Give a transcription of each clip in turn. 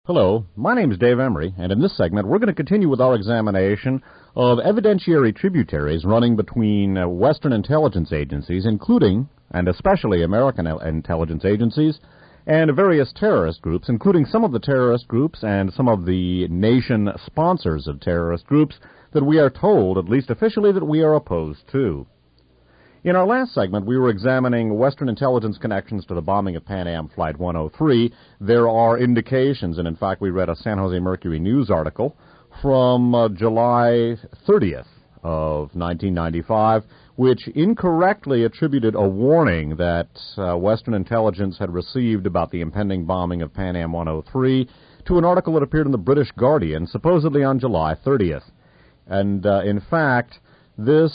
Hello, my name is Dave Emery, and in this segment we're going to continue with our examination of evidentiary tributaries running between Western intelligence agencies, including and especially American intelligence agencies, and various terrorist groups, including some of the terrorist groups and some of the nation sponsors of terrorist groups that we are told, at least officially, that we are opposed to. In our last segment, we were examining Western intelligence connections to the bombing of Pan Am Flight 103. There are indications, and in fact we read a San Jose Mercury News article from July 30th of 1995, which incorrectly attributed a warning that Western intelligence had received about the impending bombing of Pan Am 103 to an article that appeared in the British Guardian, supposedly on July 30th. And in fact, this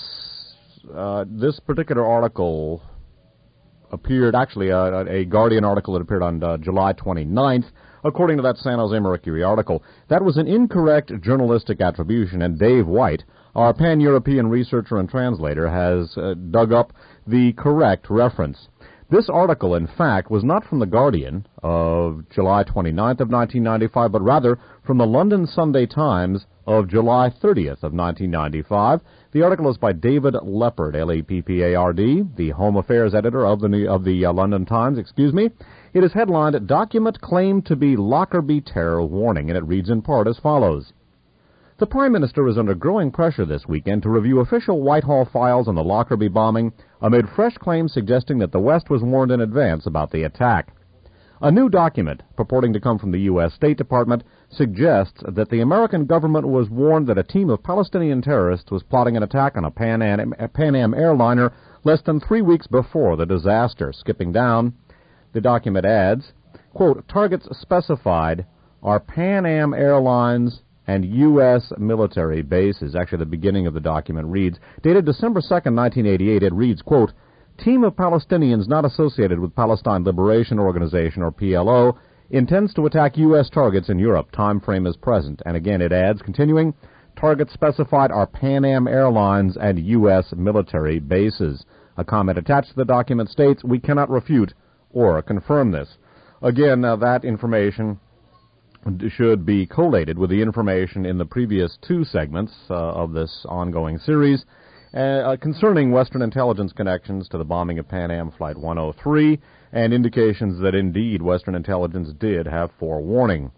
particular article appeared, actually, a Guardian article that appeared on July 29th, according to that San Jose Mercury article. That was an incorrect journalistic attribution, and Dave White, our pan-European researcher and translator, has dug up the correct reference. This article, in fact, was not from the Guardian of July 29th of 1995, but rather from the London Sunday Times of July 30th of 1995. The article is by David Leppard, L-E-P-P-A-R-D, the Home Affairs editor of the London Times, It is headlined, Document Claimed to be Lockerbie Terror Warning, and it reads in part as follows. The Prime Minister is under growing pressure this weekend to review official Whitehall files on the Lockerbie bombing amid fresh claims suggesting that the West was warned in advance about the attack. A new document, purporting to come from the U.S. State Department, suggests that the American government was warned that a team of Palestinian terrorists was plotting an attack on a Pan Am airliner less than 3 weeks before the disaster. Skipping down, the document adds, quote, targets specified are Pan Am Airlines and U.S. military bases. Actually, the beginning of the document reads, dated December 2nd, 1988, it reads, quote, team of Palestinians not associated with Palestine Liberation Organization, or PLO, intends to attack U.S. targets in Europe. Time frame is present. And again, it adds, continuing, targets specified are Pan Am Airlines and U.S. military bases. A comment attached to the document states, we cannot refute or confirm this. Again, that information should be collated with the information in the previous two segments of this ongoing series concerning Western intelligence connections to the bombing of Pan Am Flight 103 and indications that indeed Western intelligence did have forewarning.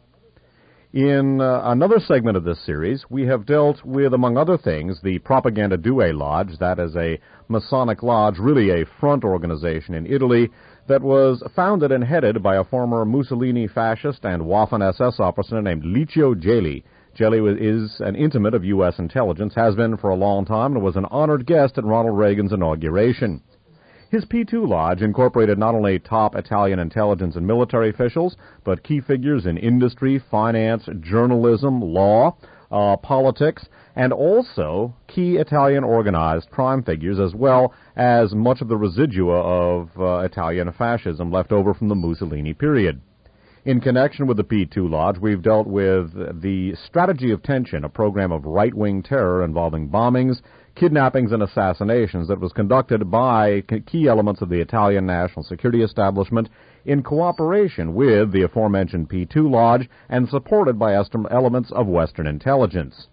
In another segment of this series, we have dealt with, among other things, the Propaganda Due Lodge. That is a Masonic lodge, really a front organization in Italy, that was founded and headed by a former Mussolini fascist and Waffen-SS officer named Licio Gelli. Gelli is an intimate of U.S. intelligence, has been for a long time, and was an honored guest at Ronald Reagan's inauguration. His P2 Lodge incorporated not only top Italian intelligence and military officials, but key figures in industry, finance, journalism, law, politics, and also key Italian organized crime figures, as well as much of the residua of Italian fascism left over from the Mussolini period. In connection with the P2 Lodge, we've dealt with the Strategy of Tension, a program of right-wing terror involving bombings, kidnappings, and assassinations that was conducted by key elements of the Italian national security establishment in cooperation with the aforementioned P2 Lodge and supported by elements of Western intelligence.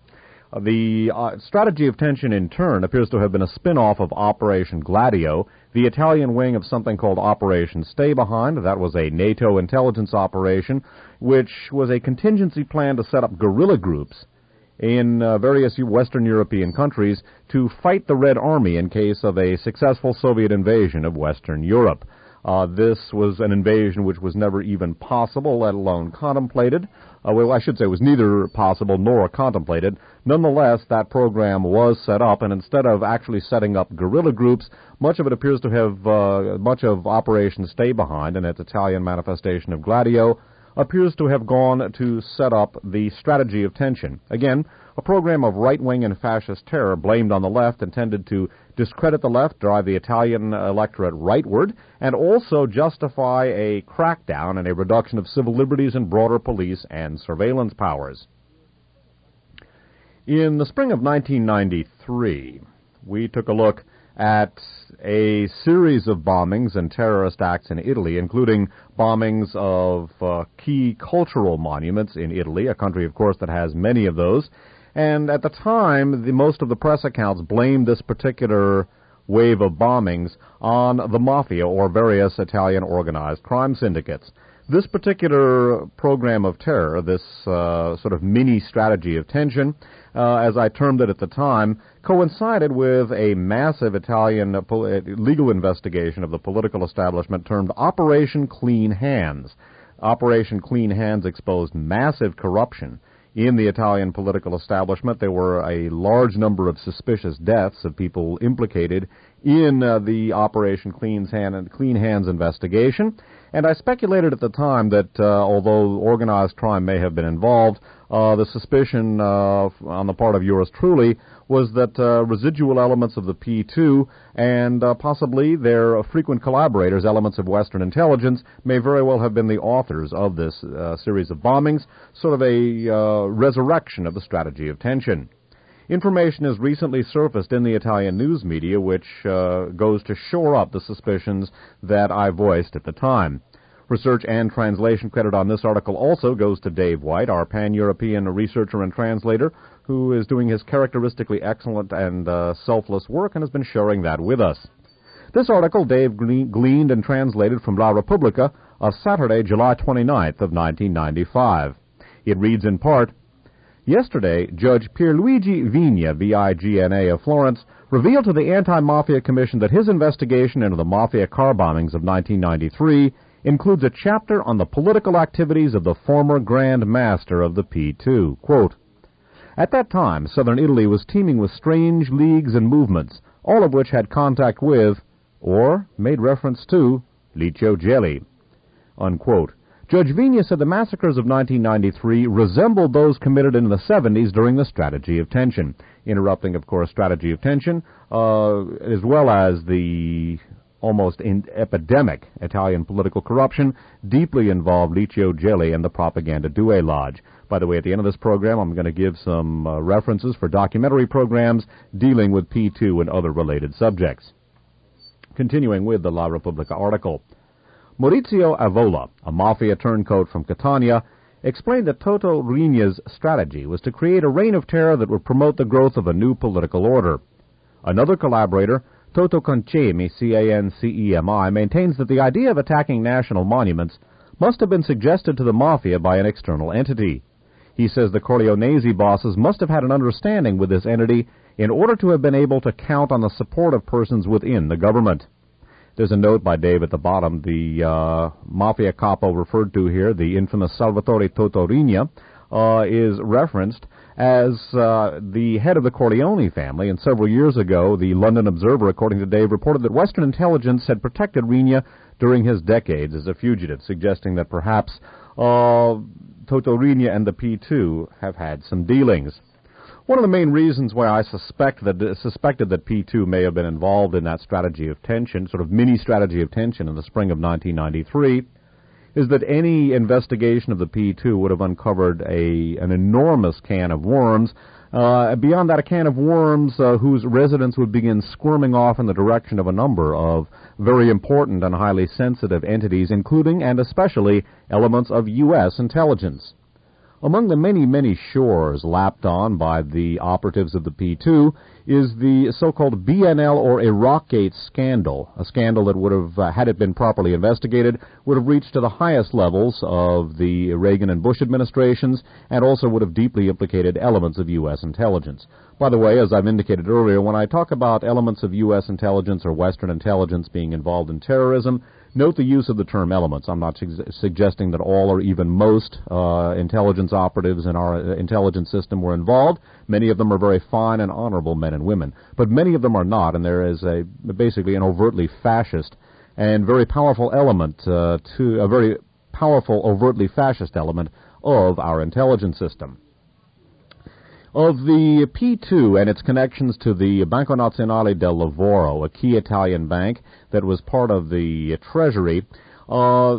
The Strategy of Tension, in turn, appears to have been a spin-off of Operation Gladio, the Italian wing of something called Operation Stay Behind. That was a NATO intelligence operation, which was a contingency plan to set up guerrilla groups in various Western European countries to fight the Red Army in case of a successful Soviet invasion of Western Europe. This was an invasion which was never even possible, let alone contemplated. Well, I should say it was neither possible nor contemplated. Nonetheless, that program was set up, and instead of actually setting up guerrilla groups, much of it appears to have, much of Operation Stay Behind and its Italian manifestation of Gladio appears to have gone to set up the Strategy of Tension. Again, a program of right-wing and fascist terror blamed on the left, intended to discredit the left, drive the Italian electorate rightward, and also justify a crackdown and a reduction of civil liberties and broader police and surveillance powers. In the spring of 1993, we took a look at a series of bombings and terrorist acts in Italy, including bombings of key cultural monuments in Italy, a country, of course, that has many of those. And at the time, most of the press accounts blamed this particular wave of bombings on the mafia or various Italian organized crime syndicates. This particular program of terror, this sort of mini strategy of tension, as I termed it at the time, coincided with a massive Italian legal investigation of the political establishment termed Operation Clean Hands. Operation Clean Hands exposed massive corruption in the Italian political establishment. There were a large number of suspicious deaths of people implicated in the Operation Clean Hands investigation. And I speculated at the time that although organized crime may have been involved, the suspicion on the part of yours truly was that residual elements of the P2 and possibly their frequent collaborators, elements of Western intelligence, may very well have been the authors of this series of bombings, sort of a resurrection of the strategy of tension. Information has recently surfaced in the Italian news media which goes to shore up the suspicions that I voiced at the time. Research and translation credit on this article also goes to Dave White, our pan-European researcher and translator, who is doing his characteristically excellent and selfless work and has been sharing that with us. This article Dave gleaned and translated from La Repubblica of Saturday, July 29th of 1995. It reads in part, "Yesterday, Judge Pierluigi Vigna, V-I-G-N-A, of Florence, revealed to the Anti-Mafia Commission that his investigation into the mafia car bombings of 1993 includes a chapter on the political activities of the former Grand Master of the P2. Quote, at that time, southern Italy was teeming with strange leagues and movements, all of which had contact with, or made reference to, Licio Gelli." Unquote. Judge Vigna said the massacres of 1993 resembled those committed in the 70s during the strategy of tension. Interrupting, of course, strategy of tension, as well as the almost epidemic Italian political corruption, deeply involved Licio Gelli and the Propaganda Due Lodge. By the way, at the end of this program, I'm going to give some references for documentary programs dealing with P2 and other related subjects. Continuing with the La Repubblica article. Maurizio Avola, a mafia turncoat from Catania, explained that Toto Rigna's strategy was to create a reign of terror that would promote the growth of a new political order. Another collaborator, Toto Concemi, C-A-N-C-E-M-I, maintains that the idea of attacking national monuments must have been suggested to the mafia by an external entity. He says the Corleonesi bosses must have had an understanding with this entity in order to have been able to count on the support of persons within the government. There's a note by Dave at the bottom. The mafia capo referred to here, the infamous Salvatore Toto Rigna, is referenced as the head of the Corleone family, and several years ago, the London Observer, according to Dave, reported that Western intelligence had protected Rigna during his decades as a fugitive, suggesting that perhaps Toto Rigna and the P2 have had some dealings. One of the main reasons why I suspected that P2 may have been involved in that strategy of tension, sort of mini strategy of tension in the spring of 1993, is that any investigation of the P2 would have uncovered an enormous can of worms. Beyond that, a can of worms whose residents would begin squirming off in the direction of a number of very important and highly sensitive entities, including and especially elements of U.S. intelligence. Among the many, many shores lapped on by the operatives of the P2 is the so-called BNL or Iraqgate scandal, a scandal that would have, had it been properly investigated, would have reached to the highest levels of the Reagan and Bush administrations and also would have deeply implicated elements of U.S. intelligence. By the way, as I've indicated earlier, when I talk about elements of U.S. intelligence or Western intelligence being involved in terrorism, note the use of the term elements. I'm not suggesting that all or even most intelligence operatives in our intelligence system were involved. Many of them are very fine and honorable men and women, but many of them are not, and there is basically an overtly fascist and very powerful element to a very powerful, overtly fascist element of our intelligence system. Of the P2 and its connections to the Banco Nazionale del Lavoro, a key Italian bank that was part of the Treasury, of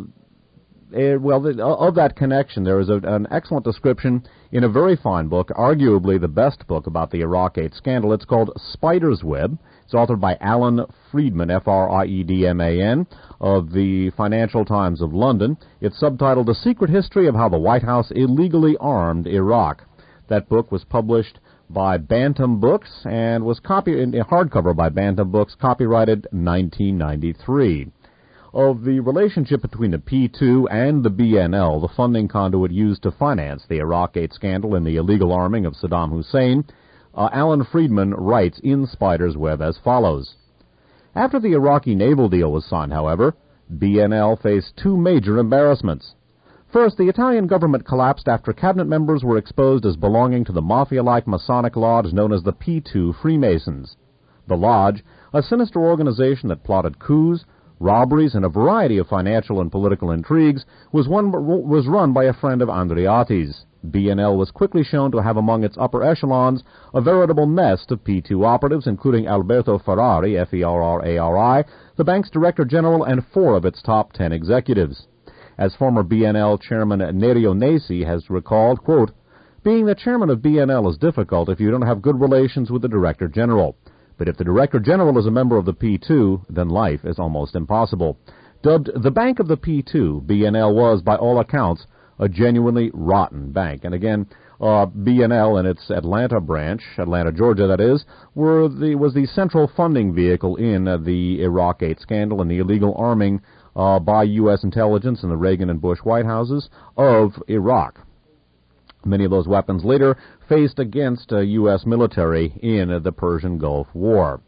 that connection, there is an excellent description in a very fine book, arguably the best book about the Iraqgate scandal. It's called Spider's Web. It's authored by Alan Friedman, Friedman, of the Financial Times of London. It's subtitled The Secret History of How the White House Illegally Armed Iraq. That book was published by Bantam Books and was copied in hardcover by Bantam Books, copyrighted 1993. Of the relationship between the P2 and the BNL, the funding conduit used to finance the Iraqgate scandal and the illegal arming of Saddam Hussein, Alan Friedman writes in Spider's Web as follows. After the Iraqi naval deal was signed, however, BNL faced two major embarrassments. First, the Italian government collapsed after cabinet members were exposed as belonging to the mafia-like Masonic lodge known as the P2 Freemasons. The lodge, a sinister organization that plotted coups, robberies, and a variety of financial and political intrigues, was run by a friend of Andreatti's. BNL was quickly shown to have among its upper echelons a veritable nest of P2 operatives, including Alberto Ferrari, F-E-R-R-A-R-I, the bank's director general, and 4 of its top 10 executives. As former BNL chairman Nerio Nasi has recalled, quote, being the chairman of BNL is difficult if you don't have good relations with the director general. But if the director general is a member of the P2, then life is almost impossible. Dubbed the Bank of the P2, BNL was, by all accounts, a genuinely rotten bank. And again, BNL and its Atlanta branch, Atlanta, Georgia, that is, was the central funding vehicle in the Iraqgate scandal and the illegal arming by U.S. intelligence in the Reagan and Bush White Houses of Iraq. Many of those weapons later faced against U.S. military in the Persian Gulf War.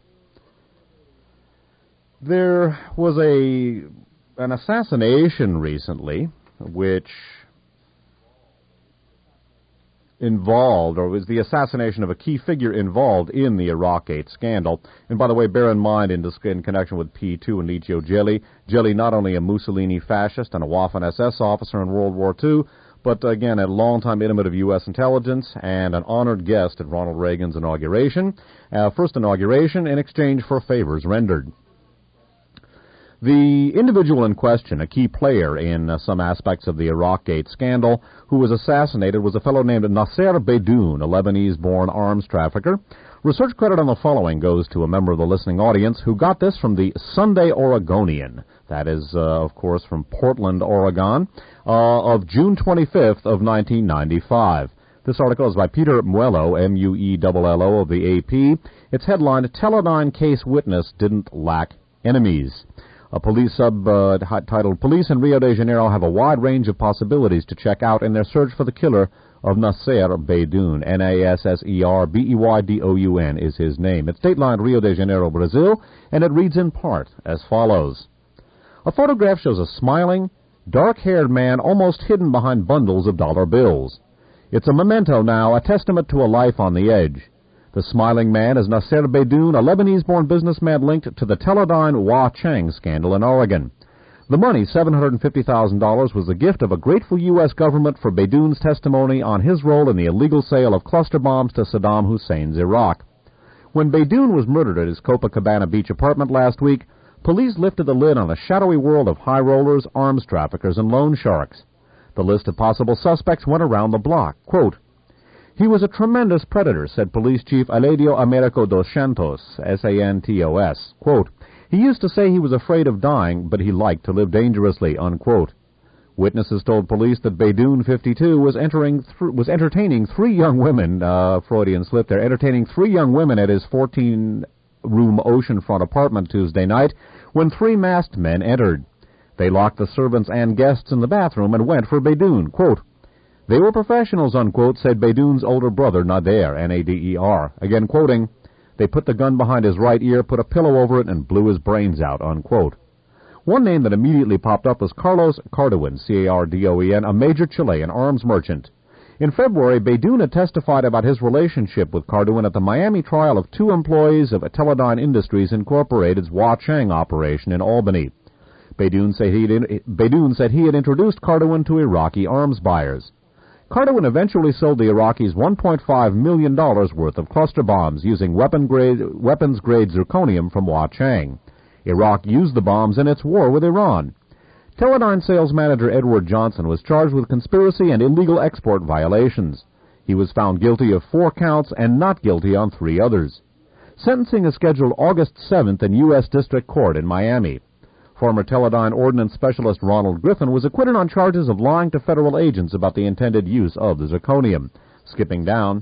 There was an assassination recently which involved, or was the assassination of a key figure involved in the Iraqgate scandal. And by the way, bear in mind, in connection with P2 and Licio Gelli, not only a Mussolini fascist and a Waffen-SS officer in World War II, but again, a longtime intimate of U.S. intelligence and an honored guest at Ronald Reagan's first inauguration in exchange for favors rendered. The individual in question, a key player in some aspects of the Iraqgate scandal, who was assassinated was a fellow named Nasser Beydoun, a Lebanese-born arms trafficker. Research credit on the following goes to a member of the listening audience who got this from the Sunday Oregonian. That is, of course, from Portland, Oregon, of June 25th of 1995. This article is by Peter Muello, M-U-E-L-L-O, of the AP. It's headlined, Teledyne Case Witness Didn't Lack Enemies. A police titled, Police in Rio de Janeiro have a wide range of possibilities to check out in their search for the killer of Nasser Beydoun. Nasser Beydoun is his name. It's datelined Rio de Janeiro, Brazil, and it reads in part as follows. A photograph shows a smiling, dark-haired man almost hidden behind bundles of dollar bills. It's a memento now, a testament to a life on the edge. The smiling man is Nasser Beydoun, a Lebanese-born businessman linked to the Teledyne Hua Chang scandal in Oregon. The money, $750,000, was the gift of a grateful U.S. government for Beydoun's testimony on his role in the illegal sale of cluster bombs to Saddam Hussein's Iraq. When Beydoun was murdered at his Copacabana Beach apartment last week, police lifted the lid on a shadowy world of high rollers, arms traffickers, and loan sharks. The list of possible suspects went around the block. Quote, he was a tremendous predator, said Police Chief Aledio Americo dos Santos, S-A-N-T-O-S. Quote, he used to say he was afraid of dying, but he liked to live dangerously, unquote. Witnesses told police that Beydoun, 52, was entertaining 3 young women, Freudian slip there, entertaining 3 young women at his 14-room oceanfront apartment Tuesday night when 3 masked men entered. They locked the servants and guests in the bathroom and went for Beydoun. Quote, they were professionals, unquote, said Beydoun's older brother, Nader, N-A-D-E-R. Again quoting, they put the gun behind his right ear, put a pillow over it, and blew his brains out, unquote. One name that immediately popped up was Carlos Cardoin, C-A-R-D-O-E-N, a major Chilean arms merchant. In February, Beydoun had testified about his relationship with Cardoin at the Miami trial of 2 employees of Teledyne Industries Incorporated's Hua Chang operation in Albany. Beydoun said he had introduced Cardoin to Iraqi arms buyers. Cardoin eventually sold the Iraqis $1.5 million worth of cluster bombs using weapons-grade zirconium from Hua Chang. Iraq used the bombs in its war with Iran. Teledyne sales manager Edward Johnson was charged with conspiracy and illegal export violations. He was found guilty of 4 counts and not guilty on 3 others. Sentencing is scheduled August 7th in U.S. District Court in Miami. Former Teledyne Ordnance Specialist Ronald Griffin was acquitted on charges of lying to federal agents about the intended use of the zirconium. Skipping down,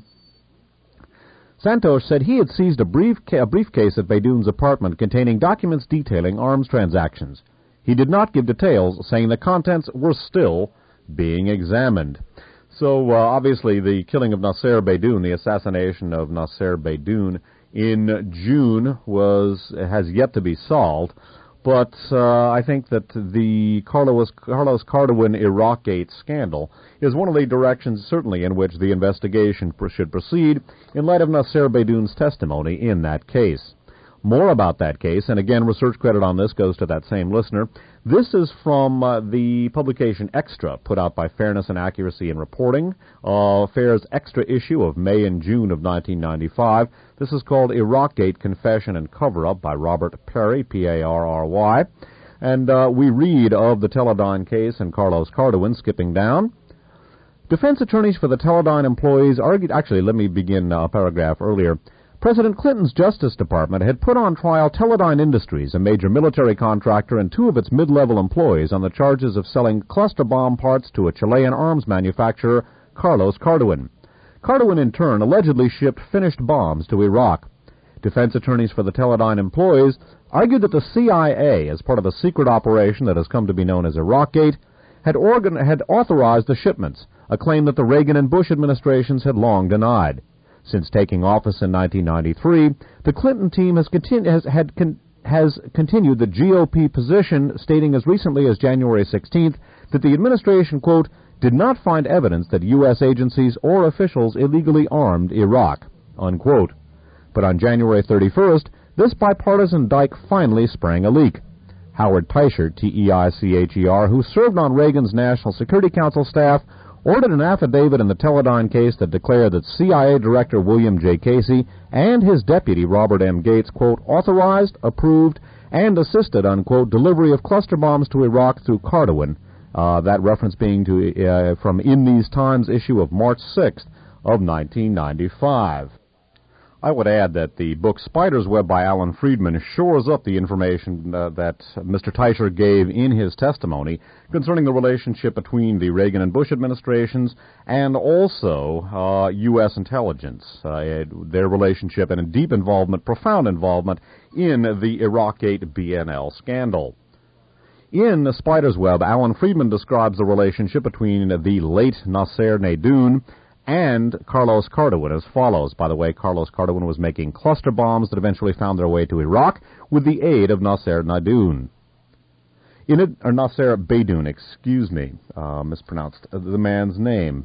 Santos said he had seized a briefcase at Beydoun's apartment containing documents detailing arms transactions. He did not give details, saying the contents were still being examined. So, obviously, the killing of Nasser Beydoun, the assassination of Nasser Beydoun in June has yet to be solved. But I think that the Carlos Cardoin Iraqgate scandal is one of the directions, certainly, in which the investigation should proceed in light of Nasser Beydoun's testimony in that case. More about that case, and again, research credit on this goes to that same listener. This is from the publication Extra, put out by Fairness and Accuracy in Reporting, FAIR's Extra issue of May and June of 1995. This is called Iraqgate Confession and Cover-Up by Robert Perry, P-A-R-R-Y. And we read of the Teledyne case and Carlos Cardoin, skipping down. Defense attorneys for the Teledyne employees argued... Actually, let me begin a paragraph earlier. President Clinton's Justice Department had put on trial Teledyne Industries, a major military contractor, and two of its mid-level employees on the charges of selling cluster bomb parts to a Chilean arms manufacturer, Carlos Cardoin. Cardoin, in turn, allegedly shipped finished bombs to Iraq. Defense attorneys for the Teledyne employees argued that the CIA, as part of a secret operation that has come to be known as Iraqgate, had authorized the shipments, a claim that the Reagan and Bush administrations had long denied. Since taking office in 1993, the Clinton team has continued the GOP position, stating as recently as January 16th that the administration, quote, did not find evidence that U.S. agencies or officials illegally armed Iraq, unquote. But on January 31st, this bipartisan dike finally sprang a leak. Howard Teichert, T-E-I-C-H-E-R, who served on Reagan's National Security Council staff, ordered an affidavit in the Teledyne case that declared that CIA Director William J. Casey and his deputy Robert M. Gates, quote, authorized, approved, and assisted, unquote, delivery of cluster bombs to Iraq through Cardoin, that reference being to from In These Times issue of March 6th of 1995. I would add that the book Spider's Web by Alan Friedman shores up the information that Mr. Teichert gave in his testimony concerning the relationship between the Reagan and Bush administrations and also U.S. intelligence, their relationship and a deep involvement, profound involvement in the Iraqgate BNL scandal. In Spider's Web, Alan Friedman describes the relationship between the late Nasser Beydoun and Carlos Cardoin as follows. By the way, Carlos Cardoin was making cluster bombs that eventually found their way to Iraq with the aid of Nasser Beydoun. Nasser Beydoun, mispronounced the man's name.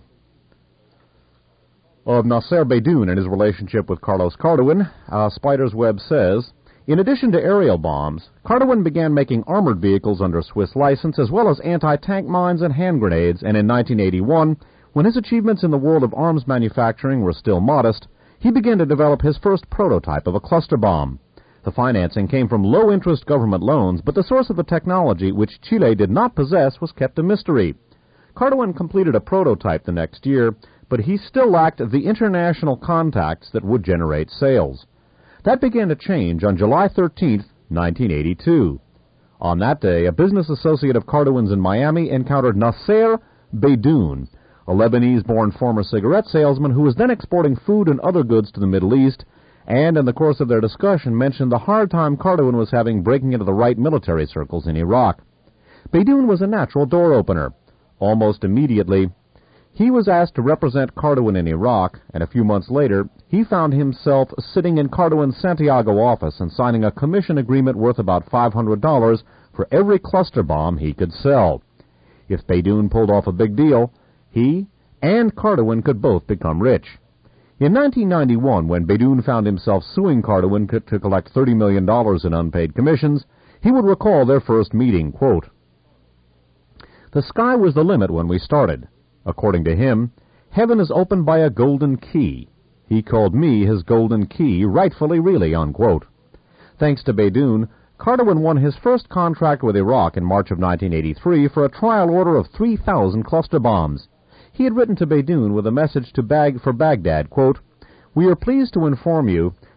Of Nasser Beydoun and his relationship with Carlos Cardoin, Spider's Web says, in addition to aerial bombs, Cardoin began making armored vehicles under Swiss license as well as anti-tank mines and hand grenades, and in 1981, when his achievements in the world of arms manufacturing were still modest, he began to develop his first prototype of a cluster bomb. The financing came from low-interest government loans, but the source of the technology, which Chile did not possess, was kept a mystery. Cardoin completed a prototype the next year, but he still lacked the international contacts that would generate sales. That began to change on July 13th, 1982. On that day, a business associate of Cardoin's in Miami encountered Nasser Beydoun, a Lebanese-born former cigarette salesman who was then exporting food and other goods to the Middle East, and in the course of their discussion mentioned the hard time Cardoin was having breaking into the right military circles in Iraq. Beydoun was a natural door-opener. Almost immediately, he was asked to represent Cardoin in Iraq, and a few months later, he found himself sitting in Cardoin's Santiago office and signing a commission agreement worth about $500 for every cluster bomb he could sell. If Beydoun pulled off a big deal, he and Cardoin could both become rich. In 1991, when Beydoun found himself suing Cardoin to collect $30 million in unpaid commissions, he would recall their first meeting, quote, "The sky was the limit when we started. According to him, heaven is opened by a golden key. He called me his golden key, rightfully, really," unquote. Thanks to Beydoun, Cardoin won his first contract with Iraq in March of 1983 for a trial order of 3,000 cluster bombs. He had written to Beydoun with a message for Baghdad, quote, "We are pleased to inform you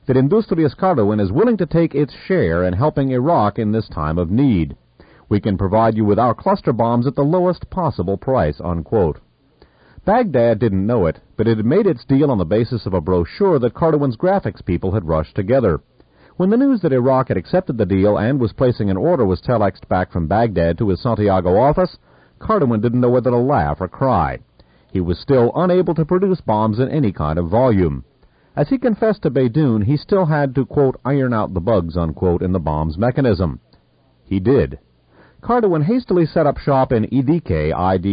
that Industrias Cardoen is willing to take its share in helping Iraq in this time of need. We can provide you with our cluster bombs at the lowest possible price, unquote. Baghdad didn't know it, but it had made its deal on the basis of a brochure that Cardoen's graphics people had rushed together. When the news that Iraq had accepted the deal and was placing an order was telexed back from Baghdad to his Santiago office, Cardoen didn't know whether to laugh or cry. He was still unable to produce bombs in any kind of volume. As he confessed to Beydoun, he still had to, quote, iron out the bugs, unquote, in the bomb's mechanism. He did. Cardoen hastily set up shop in Idique,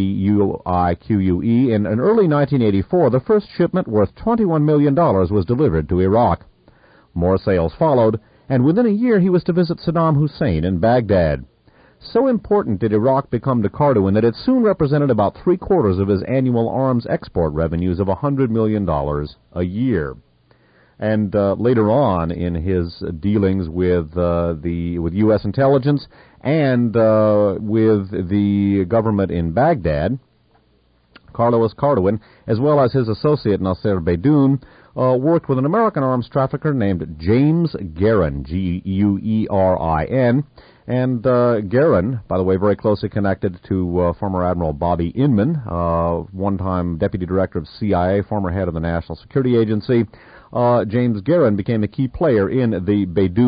I-D-U-I-Q-U-E. In early 1984, the first shipment worth $21 million was delivered to Iraq. More sales followed, and within a year he was to visit Saddam Hussein in Baghdad. So important did Iraq become to Cardoen that it soon represented about three-quarters of his annual arms export revenues of $100 million a year. And later on in his dealings with U.S. intelligence and with the government in Baghdad, Carlos Cardoen, as well as his associate Nasser Beydoun, worked with an American arms trafficker named James Guerin, G-U-E-R-I-N. And Guerin, by the way, very closely connected to former Admiral Bobby Inman, one-time Deputy Director of CIA, former head of the National Security Agency. James Guerin became a key player in the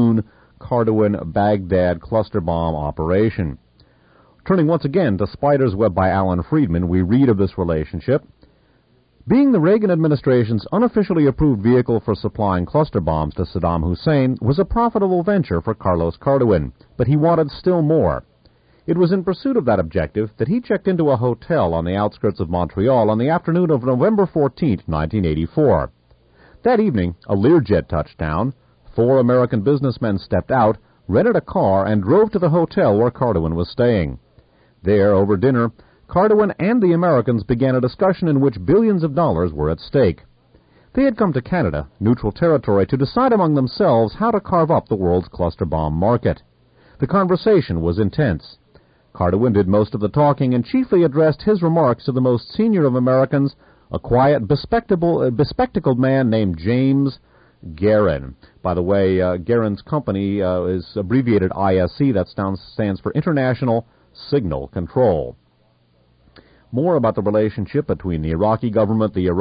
Beydoun-Cardoen-Baghdad cluster bomb operation. Turning once again to Spider's Web by Alan Friedman, we read of this relationship. Being the Reagan administration's unofficially approved vehicle for supplying cluster bombs to Saddam Hussein was a profitable venture for Carlos Cardoen, but he wanted still more. It was in pursuit of that objective that he checked into a hotel on the outskirts of Montreal on the afternoon of November 14, 1984. That evening, a Learjet touched down. 4 American businessmen stepped out, rented a car, and drove to the hotel where Cardoen was staying. There, over dinner, Cardoen and the Americans began a discussion in which billions of dollars were at stake. They had come to Canada, neutral territory, to decide among themselves how to carve up the world's cluster bomb market. The conversation was intense. Cardoen did most of the talking and chiefly addressed his remarks to the most senior of Americans, a quiet, bespectacled man named James Guerin. By the way, Guerin's company is abbreviated ISC. That stands for International Signal Control. More about the relationship between the Iraqi government, the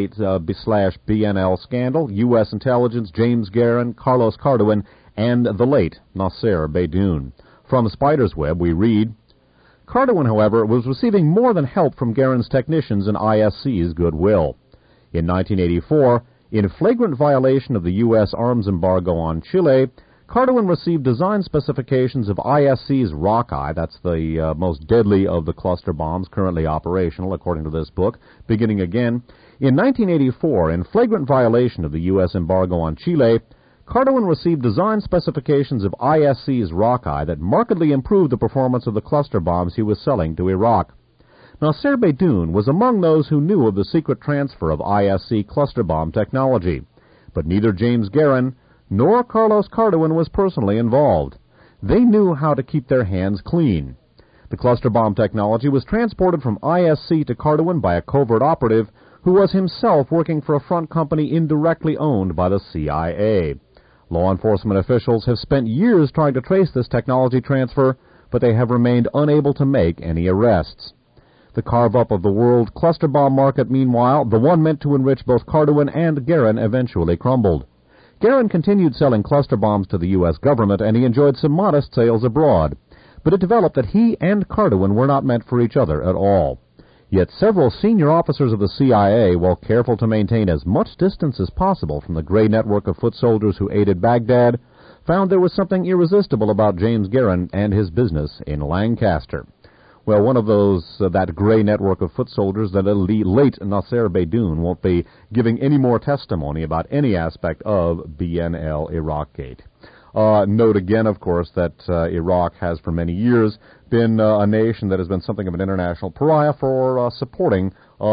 Iraqgate/BNL scandal, U.S. intelligence, James Guerin, Carlos Cardoen, and the late Nasser Beydoun. From Spider's Web, we read, Cardoen, however, was receiving more than help from Guerin's technicians and ISC's goodwill. In 1984, in flagrant violation of the U.S. arms embargo on Chile, Cardoen received design specifications of ISC's Rockeye, that's the most deadly of the cluster bombs currently operational, according to this book, beginning again. In 1984, in flagrant violation of the U.S. embargo on Chile, Cardoen received design specifications of ISC's Rockeye that markedly improved the performance of the cluster bombs he was selling to Iraq. Nasser Beydoun was among those who knew of the secret transfer of ISC cluster bomb technology, but neither James Guerin nor Carlos Cardoen was personally involved. They knew how to keep their hands clean. The cluster bomb technology was transported from ISC to Cardoen by a covert operative who was himself working for a front company indirectly owned by the CIA. Law enforcement officials have spent years trying to trace this technology transfer, but they have remained unable to make any arrests. The carve-up of the world cluster bomb market, meanwhile, the one meant to enrich both Cardoen and Guerin, eventually crumbled. Guerin continued selling cluster bombs to the U.S. government, and he enjoyed some modest sales abroad. But it developed that he and Cardoen were not meant for each other at all. Yet several senior officers of the CIA, while careful to maintain as much distance as possible from the gray network of foot soldiers who aided Baghdad, found there was something irresistible about James Guerin and his business in Lancaster. Well, one of those, that gray network of foot soldiers, that late Nasser Beydoun, won't be giving any more testimony about any aspect of BNL Iraqgate. Note again, of course, that Iraq has for many years been a nation that has been something of an international pariah for supporting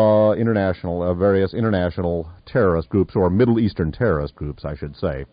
various international terrorist groups, or Middle Eastern terrorist groups, I should say.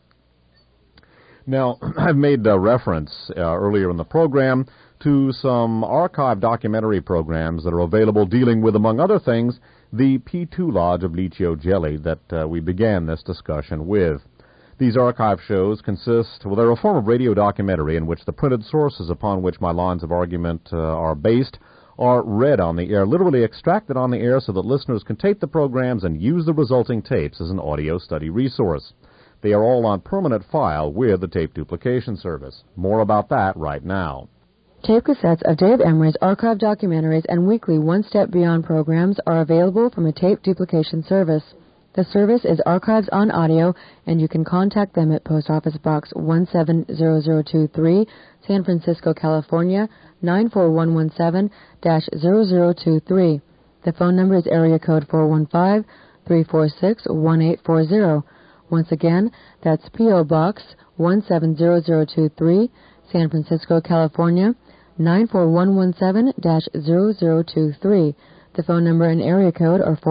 Now, I've made reference earlier in the program to some archive documentary programs that are available dealing with, among other things, the P2 Lodge of Licio Gelli that we began this discussion with. These archive shows consist, well, they're a form of radio documentary in which the printed sources upon which my lines of argument are based are read on the air, literally extracted on the air so that listeners can tape the programs and use the resulting tapes as an audio study resource. They are all on permanent file with the tape duplication service. More about that right now. Tape cassettes of Dave Emory's archive documentaries and weekly One Step Beyond programs are available from a tape duplication service. The service is Archives on Audio, and you can contact them at Post Office Box 170023, San Francisco, California, 94117-0023. The phone number is area code 415-346-1840. Once again, that's P.O. Box 170023, San Francisco, California, 94117-0023. The phone number and area code are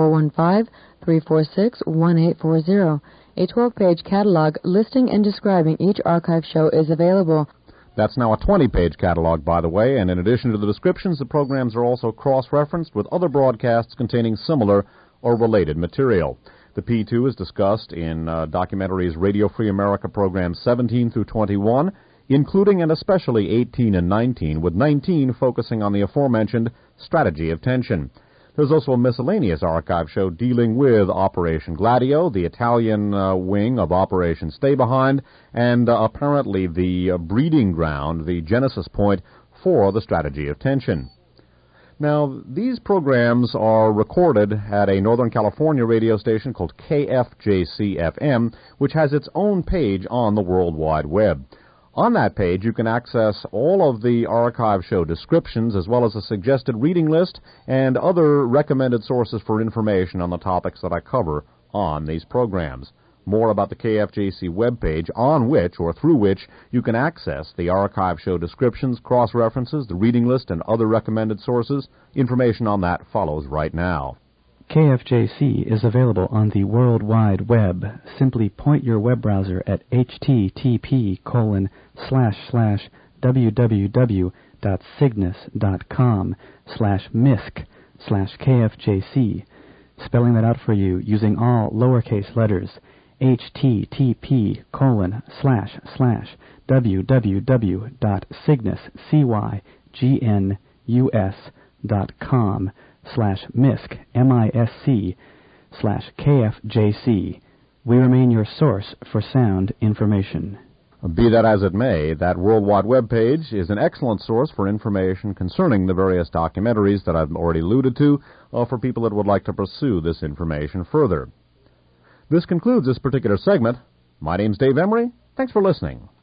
415-346-1840. A 12-page catalog listing and describing each archive show is available. That's now a 20-page catalog, by the way, and in addition to the descriptions, the programs are also cross-referenced with other broadcasts containing similar or related material. The P2 is discussed in documentaries Radio Free America programs 17 through 21, including and especially 18 and 19, with 19 focusing on the aforementioned strategy of tension. There's also a miscellaneous archive show dealing with Operation Gladio, the Italian wing of Operation Stay Behind, and apparently the breeding ground, the genesis point for the strategy of tension. Now, these programs are recorded at a Northern California radio station called KFJC-FM, which has its own page on the World Wide Web. On that page, you can access all of the archive show descriptions as well as a suggested reading list and other recommended sources for information on the topics that I cover on these programs. More about the KFJC webpage on which or through which you can access the archive show descriptions, cross-references, the reading list, and other recommended sources. Information on that follows right now. KFJC is available on the World Wide Web. Simply point your web browser at http://www.cygnus.com/misc/KFJC. Spelling that out for you using all lowercase letters. http://www.cygnus.com/misc/KFJC. We remain your source for sound information. Be that as it may, that World Wide Web page is an excellent source for information concerning the various documentaries that I've already alluded to for people that would like to pursue this information further. This concludes this particular segment. My name's Dave Emory. Thanks for listening.